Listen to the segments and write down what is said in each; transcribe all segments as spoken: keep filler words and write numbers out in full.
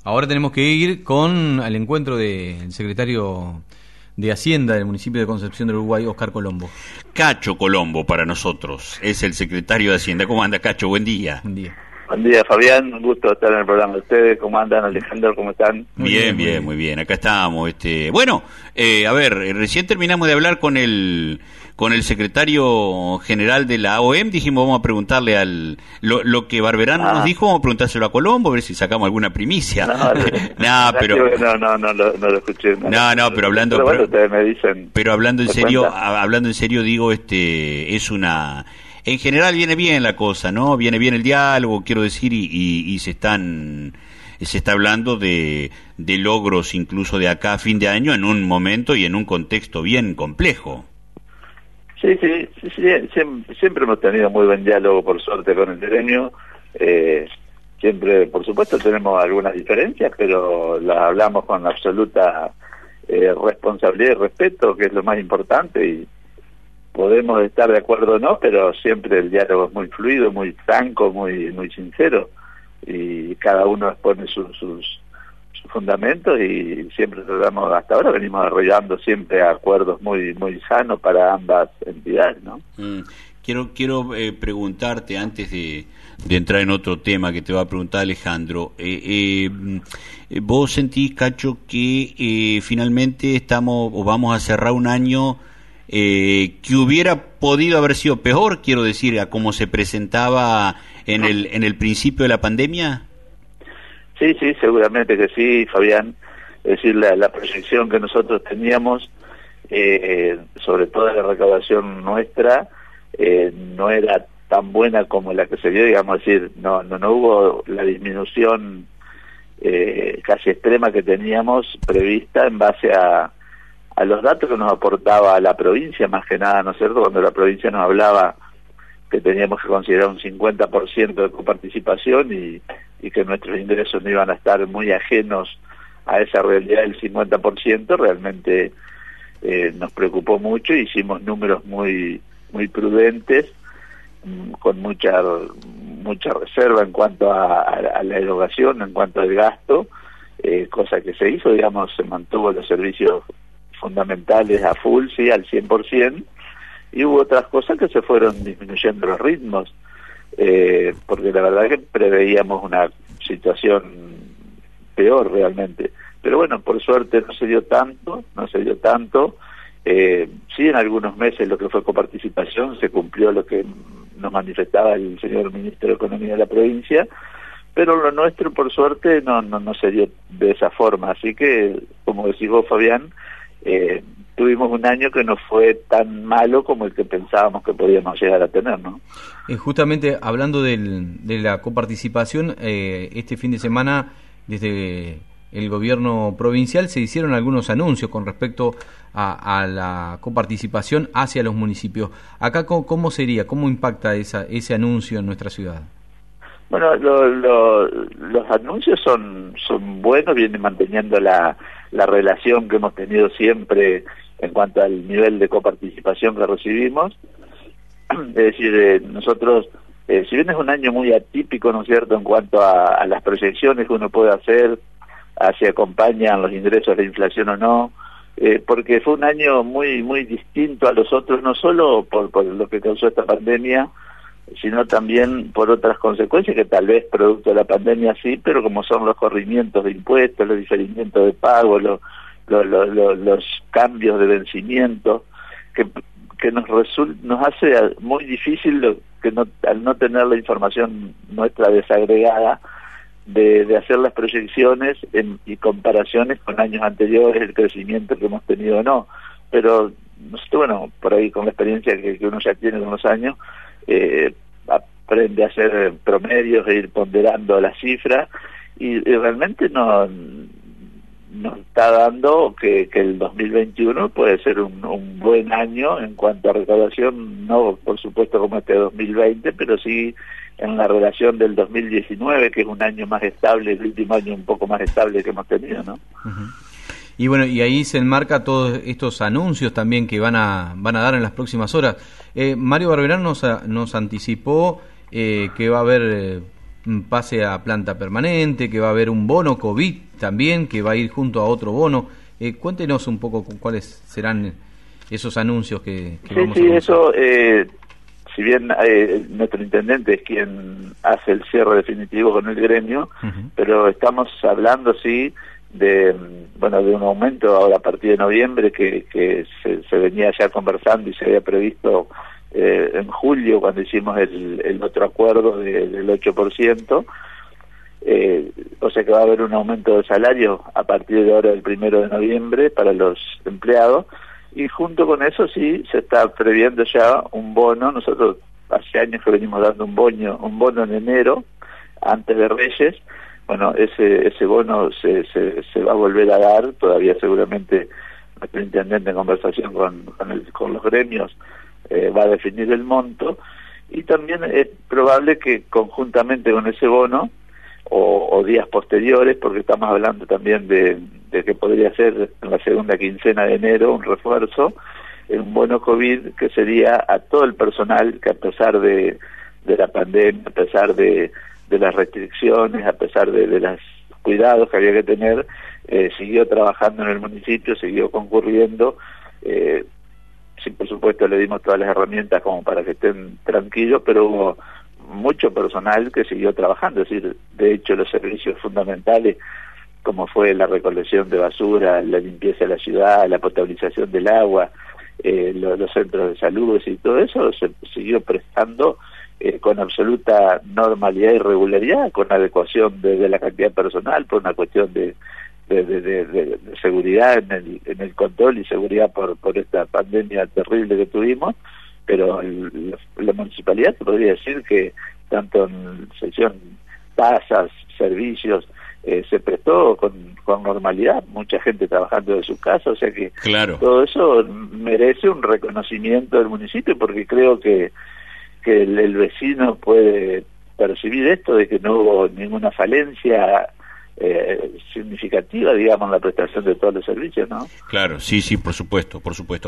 Ahora tenemos que ir con el encuentro del secretario de Hacienda del municipio de Concepción del Uruguay, Oscar Colombo. Cacho Colombo para nosotros, es el secretario de Hacienda. ¿Cómo anda, Cacho? Buen día. Buen día. Buen día, Fabián, un gusto estar en el programa de ustedes. ¿Cómo andan, Alejandro? ¿Cómo están? Muy bien, bien, bien, muy bien. Acá estamos. Este, bueno, eh, a ver, recién terminamos de hablar con el con el secretario general de la O E M. Dijimos, vamos a preguntarle al lo, lo que Barberán ah. nos dijo, vamos a preguntárselo a Colombo, a ver si sacamos alguna primicia. No, no, pero no, no, no, no, no lo escuché. No, no, no, pero hablando, pero, bueno, pero, ustedes me dicen, pero hablando en ¿me serio, cuentan? hablando en serio, digo, este, es una. En general viene bien la cosa, ¿no? Viene bien el diálogo, quiero decir, y, y, y se están se está hablando de, de logros incluso de acá a fin de año en un momento y en un contexto bien complejo. Sí, sí, sí, sí siempre, siempre hemos tenido muy buen diálogo, por suerte, con el gremio. Eh, siempre, por supuesto, tenemos algunas diferencias, pero las hablamos con absoluta eh, responsabilidad y respeto, que es lo más importante, y podemos estar de acuerdo o no, pero siempre el diálogo es muy fluido, muy franco, muy muy sincero, y cada uno expone sus, sus, sus fundamentos, y siempre tratamos, hasta ahora venimos desarrollando siempre acuerdos muy muy sanos para ambas entidades, ¿no? Mm. Quiero quiero eh, preguntarte, antes de, de entrar en otro tema que te va a preguntar Alejandro, eh, eh, ¿vos sentís, Cacho, que eh, finalmente estamos o vamos a cerrar un año Eh, que hubiera podido haber sido peor, quiero decir, a cómo se presentaba en el en el principio de la pandemia? Sí, sí, seguramente que sí, Fabián. Es decir, la, la proyección que nosotros teníamos, eh, sobre todo la recaudación nuestra, eh, no era tan buena como la que se dio, digamos, es decir, no no, no hubo la disminución eh, casi extrema que teníamos prevista en base a a los datos que nos aportaba la provincia, más que nada, ¿no es cierto?, cuando la provincia nos hablaba que teníamos que considerar un cincuenta por ciento de coparticipación y, y que nuestros ingresos no iban a estar muy ajenos a esa realidad del cincuenta por ciento, realmente eh, nos preocupó mucho. Hicimos números muy muy prudentes, con mucha mucha reserva en cuanto a, a, a la erogación, en cuanto al gasto, eh, cosa que se hizo, digamos, se mantuvo los servicios fundamentales a full, sí, al cien por ciento, y hubo otras cosas que se fueron disminuyendo los ritmos, eh, porque la verdad que preveíamos una situación peor realmente, pero bueno, por suerte no se dio tanto, no se dio tanto, eh, sí, en algunos meses lo que fue coparticipación se cumplió lo que nos manifestaba el señor ministro de Economía de la provincia, pero lo nuestro por suerte no, no, no se dio de esa forma, así que, como decís vos, Fabián, Eh, tuvimos un año que no fue tan malo como el que pensábamos que podíamos llegar a tener, ¿no? Eh, justamente hablando del, de la coparticipación, eh, este fin de semana desde el gobierno provincial se hicieron algunos anuncios con respecto a, a la coparticipación hacia los municipios. Acá, ¿cómo, cómo sería? ¿Cómo impacta esa, ese anuncio en nuestra ciudad? Bueno, lo, lo, los anuncios son son buenos, vienen manteniendo la, la relación que hemos tenido siempre en cuanto al nivel de coparticipación que recibimos. Es decir, eh, nosotros, eh, si bien es un año muy atípico, ¿no es cierto?, en cuanto a, a las proyecciones que uno puede hacer, a si acompañan los ingresos de la inflación o no, eh, porque fue un año muy muy distinto a los otros, no solo por, por lo que causó esta pandemia, sino también por otras consecuencias que tal vez producto de la pandemia sí, pero como son los corrimientos de impuestos, los diferimientos de pago, los, los, los, los cambios de vencimiento, que, que nos result, nos hace muy difícil lo, que no, al no tener la información nuestra desagregada, de, de hacer las proyecciones en, y comparaciones con años anteriores, el crecimiento que hemos tenido o no. Pero, bueno, por ahí con la experiencia que, que uno ya tiene con los años, eh, aprende a hacer promedios e ir ponderando las cifras, y, y realmente no nos está dando que, que el dos mil veintiuno puede ser un, un buen año en cuanto a recaudación, no por supuesto como este dos mil veinte, pero sí en la relación del dos mil diecinueve, que es un año más estable, el último año un poco más estable que hemos tenido, ¿no? Uh-huh. Y bueno, y ahí se enmarca todos estos anuncios también que van a van a dar en las próximas horas. Eh, Mario Barberán nos, nos anticipó eh, que va a haber eh, pase a planta permanente, que va a haber un bono COVID también, que va a ir junto a otro bono. Eh, cuéntenos un poco cuáles serán esos anuncios que, que sí, vamos sí, a eso, eh, si bien eh, nuestro intendente es quien hace el cierre definitivo con el gremio, uh-huh. pero estamos hablando, sí, de bueno de un aumento ahora a partir de noviembre que, que se, se venía ya conversando y se había previsto eh, en julio cuando hicimos el, el otro acuerdo de, del ocho por ciento, eh, o sea que va a haber un aumento de salario a partir de ahora del primero de noviembre para los empleados, y junto con eso sí se está previendo ya un bono. Nosotros hace años que venimos dando un bono, un bono en enero antes de Reyes. Bueno, ese ese bono se, se, se va a volver a dar, todavía seguramente nuestro intendente en conversación con, con, el, con los gremios eh, va a definir el monto, y también es probable que conjuntamente con ese bono o, o días posteriores, porque estamos hablando también de, de que podría ser en la segunda quincena de enero un refuerzo, un bono COVID que sería a todo el personal que a pesar de, de la pandemia, a pesar de de las restricciones, a pesar de, de los cuidados que había que tener, eh, siguió trabajando en el municipio, siguió concurriendo, eh, sí, por supuesto le dimos todas las herramientas como para que estén tranquilos, pero hubo mucho personal que siguió trabajando, es decir, de hecho los servicios fundamentales, como fue la recolección de basura, la limpieza de la ciudad, la potabilización del agua, eh, los, los centros de salud y todo eso, se siguió prestando Eh, con absoluta normalidad y regularidad, con adecuación de, de la cantidad personal, por una cuestión de, de, de, de, de seguridad en el, en el control y seguridad por, por esta pandemia terrible que tuvimos, pero el, la, la municipalidad te podría decir que tanto en sección tasas, servicios, eh, se prestó con, con normalidad, mucha gente trabajando de su casa, o sea que claro. todo eso merece un reconocimiento del municipio, porque creo que que el, el vecino puede percibir esto de que no hubo ninguna falencia eh, significativa, digamos, en la prestación de todos los servicios, ¿no? Claro, sí, sí, por supuesto, por supuesto.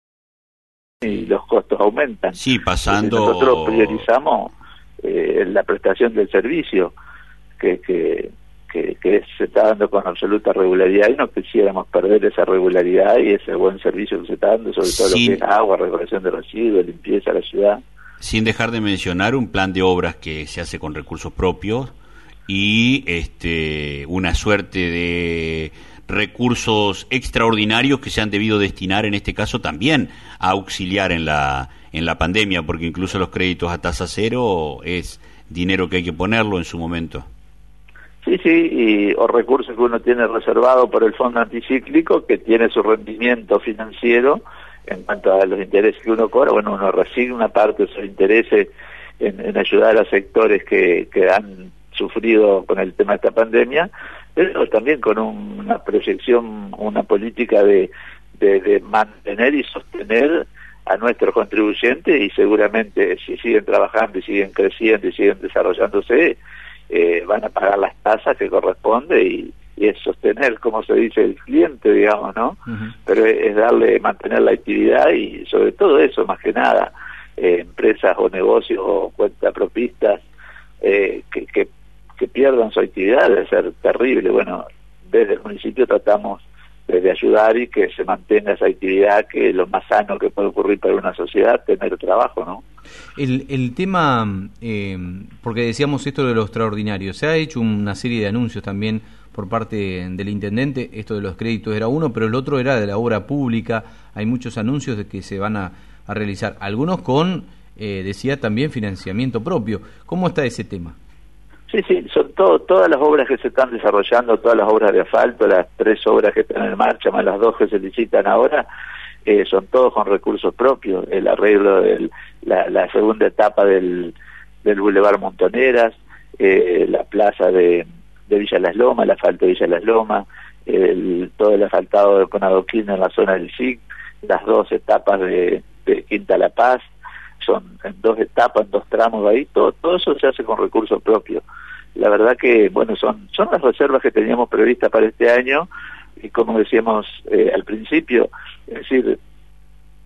Y los costos aumentan. Sí, pasando... Nosotros priorizamos eh, la prestación del servicio, que, que, que, que se está dando con absoluta regularidad, y no quisiéramos perder esa regularidad y ese buen servicio que se está dando, sobre todo sí. Lo que es agua, recolección de residuos, limpieza de la ciudad. Sin dejar de mencionar un plan de obras que se hace con recursos propios y este una suerte de recursos extraordinarios que se han debido destinar en este caso también a auxiliar en la en la pandemia, porque incluso los créditos a tasa cero es dinero que hay que ponerlo en su momento. Sí, sí, y, o recursos que uno tiene reservado por el fondo anticíclico, que tiene su rendimiento financiero en cuanto a los intereses que uno cobra. Bueno, uno resigna una parte de esos intereses en, en ayudar a sectores que, que han sufrido con el tema de esta pandemia, pero también con un, una proyección, una política de, de, de mantener y sostener a nuestros contribuyentes, y seguramente si siguen trabajando y siguen creciendo y siguen desarrollándose, eh, van a pagar las tasas que corresponde, y y es sostener, como se dice, el cliente, digamos, ¿no? Uh-huh. Pero es, es darle, mantener la actividad, y sobre todo eso, más que nada, eh, empresas o negocios o cuentapropistas eh, que, que, que pierdan su actividad debe ser terrible. Bueno, desde el municipio tratamos de, de ayudar y que se mantenga esa actividad, que es lo más sano que puede ocurrir para una sociedad, tener trabajo, ¿no? El, el tema, eh, porque decíamos esto de lo extraordinario, se ha hecho una serie de anuncios también por parte del intendente, esto de los créditos era uno, pero el otro era de la obra pública. Hay muchos anuncios de que se van a, a realizar, algunos con, eh, decía también, financiamiento propio. ¿Cómo está ese tema? Sí, sí, son todo, todas las obras que se están desarrollando, todas las obras de asfalto, las tres obras que están en marcha, más las dos que se licitan ahora, eh, son todos con recursos propios. El arreglo de la, la segunda etapa del, del Boulevard Montoneras, eh, la plaza de de Villa Las Lomas, el asfalto de Villa Las Lomas, el, todo el asfaltado con adoquina en la zona del S I C, las dos etapas de, de Quinta La Paz, son en dos etapas, en dos tramos ahí, todo, todo eso se hace con recursos propios. La verdad que, bueno, son, son las reservas que teníamos previstas para este año, y como decíamos eh, al principio, es decir,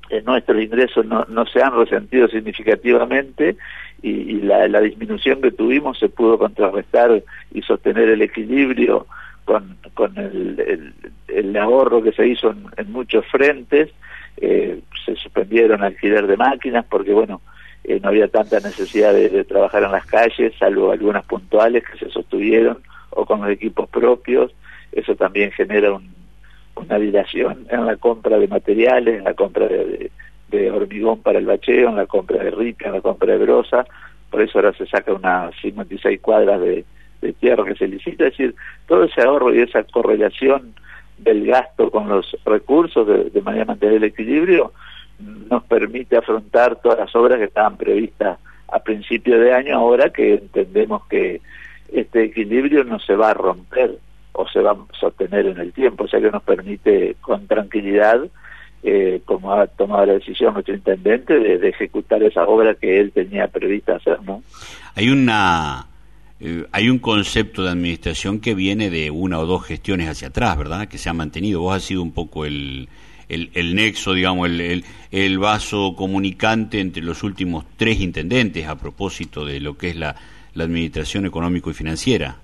eh, nuestros ingresos no, no se han resentido significativamente y, y la, la disminución que tuvimos se pudo contrarrestar y sostener el equilibrio con, con el, el, el ahorro que se hizo en, en muchos frentes. Eh, se suspendieron alquiler de máquinas porque, bueno, eh, no había tanta necesidad de, de trabajar en las calles, salvo algunas puntuales que se sostuvieron, o con los equipos propios. Eso también genera un, una dilación en la compra de materiales, en la compra de, de, de hormigón para el bacheo, en la compra de ripia, en la compra de brosa. Por eso ahora se saca unas cincuenta y seis cuadras de, de tierra que se licita. Es decir, todo ese ahorro y esa correlación del gasto con los recursos de, de manera a mantener el equilibrio nos permite afrontar todas las obras que estaban previstas a principio de año, ahora que entendemos que este equilibrio no se va a romper o se va a sostener en el tiempo, o sea que nos permite con tranquilidad, eh, como ha tomado la decisión nuestro intendente, de, de ejecutar esa obra que él tenía prevista hacer, ¿no? Hay una eh, hay un concepto de administración que viene de una o dos gestiones hacia atrás, ¿verdad?, que se ha mantenido. Vos has sido un poco el el, el nexo, digamos, el, el, el vaso comunicante entre los últimos tres intendentes a propósito de lo que es la, la administración económico y financiera.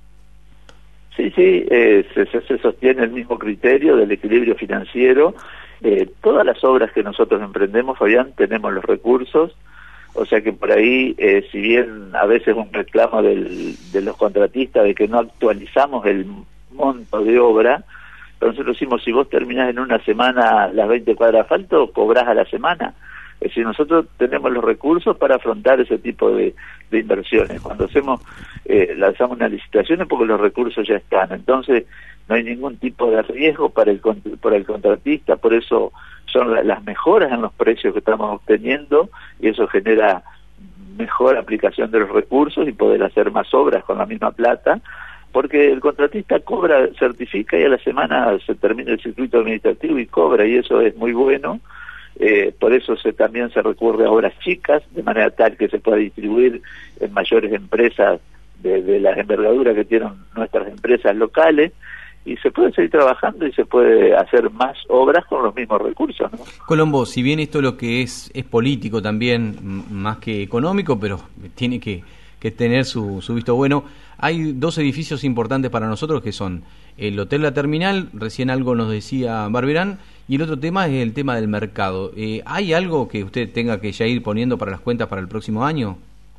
Sí, sí, eh, se, se sostiene el mismo criterio del equilibrio financiero. Eh, todas las obras que nosotros emprendemos, Fabián, tenemos los recursos, o sea que por ahí, eh, si bien a veces un reclamo del, de los contratistas de que no actualizamos el monto de obra, pero nosotros decimos, si vos terminás en una semana las veinte cuadras de asfalto, cobrás a la semana. Es decir, nosotros tenemos los recursos para afrontar ese tipo de, de inversiones. Cuando hacemos, eh, lanzamos una licitación es porque los recursos ya están. Entonces, no hay ningún tipo de riesgo para el, para el contratista, por eso son la, las mejoras en los precios que estamos obteniendo, y eso genera mejor aplicación de los recursos y poder hacer más obras con la misma plata, porque el contratista cobra, certifica, y a la semana se termina el circuito administrativo y cobra, y eso es muy bueno. Eh, por eso se también se recurre a obras chicas, de manera tal que se pueda distribuir en mayores empresas de, de las envergaduras que tienen nuestras empresas locales, y se puede seguir trabajando y se puede hacer más obras con los mismos recursos, ¿no? Colombo, si bien esto lo que es es político también, más que económico, pero tiene que, que tener su, su visto bueno, hay dos edificios importantes para nosotros que son el Hotel La Terminal, recién algo nos decía Barberán, y el otro tema es el tema del mercado. Eh, ¿Hay algo que usted tenga que ya ir poniendo para las cuentas para el próximo año?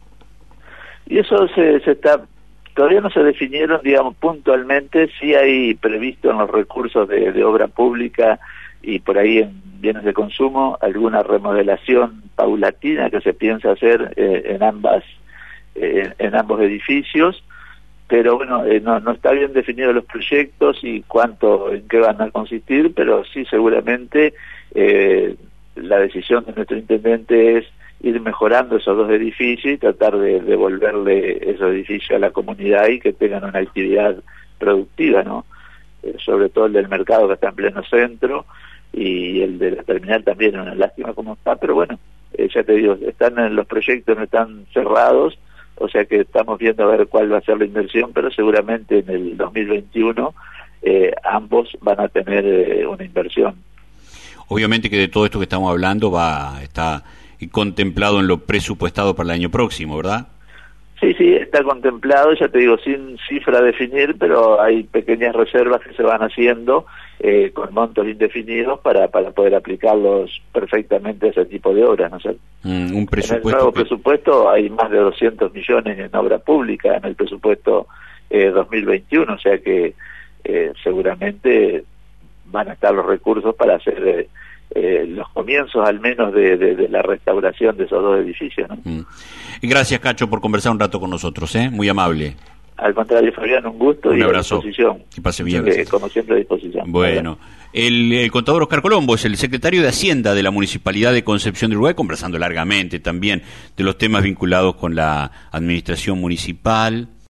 Y eso se, se está, todavía no se definieron, digamos, puntualmente. Sí hay previsto en los recursos de, de obra pública y por ahí en bienes de consumo alguna remodelación paulatina que se piensa hacer eh, en ambas eh, en ambos edificios. Pero bueno, eh, no, no está bien definido los proyectos y cuánto, en qué van a consistir, pero sí seguramente eh, la decisión de nuestro intendente es ir mejorando esos dos edificios y tratar de devolverle esos edificios a la comunidad y que tengan una actividad productiva, ¿no? Eh, sobre todo el del mercado, que está en pleno centro, y el de la terminal también, una lástima como está, pero bueno, eh, ya te digo, están en los proyectos, no están cerrados. O sea que estamos viendo a ver cuál va a ser la inversión, pero seguramente en el dos mil veintiuno eh, ambos van a tener eh, una inversión. Obviamente que de todo esto que estamos hablando va está contemplado en lo presupuestado para el año próximo, ¿verdad? Sí, sí, está contemplado, ya te digo, sin cifra a definir, pero hay pequeñas reservas que se van haciendo eh, con montos indefinidos para, para poder aplicarlos perfectamente a ese tipo de obras, ¿no sé? Mm, un presupuesto. En el nuevo que... presupuesto hay más de doscientos millones en obra pública en el presupuesto eh, dos mil veintiuno, o sea que eh, seguramente van a estar los recursos para hacer eh, eh, los comienzos al menos de, de, de la restauración de esos dos edificios, ¿no? Mm. Gracias, Cacho, por conversar un rato con nosotros, ¿eh? Muy amable. Al contrario, Fabián, un gusto un y abrazo. a disposición. Que pase bien. Eh, como siempre, a disposición. Bueno, el, el contador Oscar Colombo es el secretario de Hacienda de la Municipalidad de Concepción del Uruguay, conversando largamente también de los temas vinculados con la administración municipal.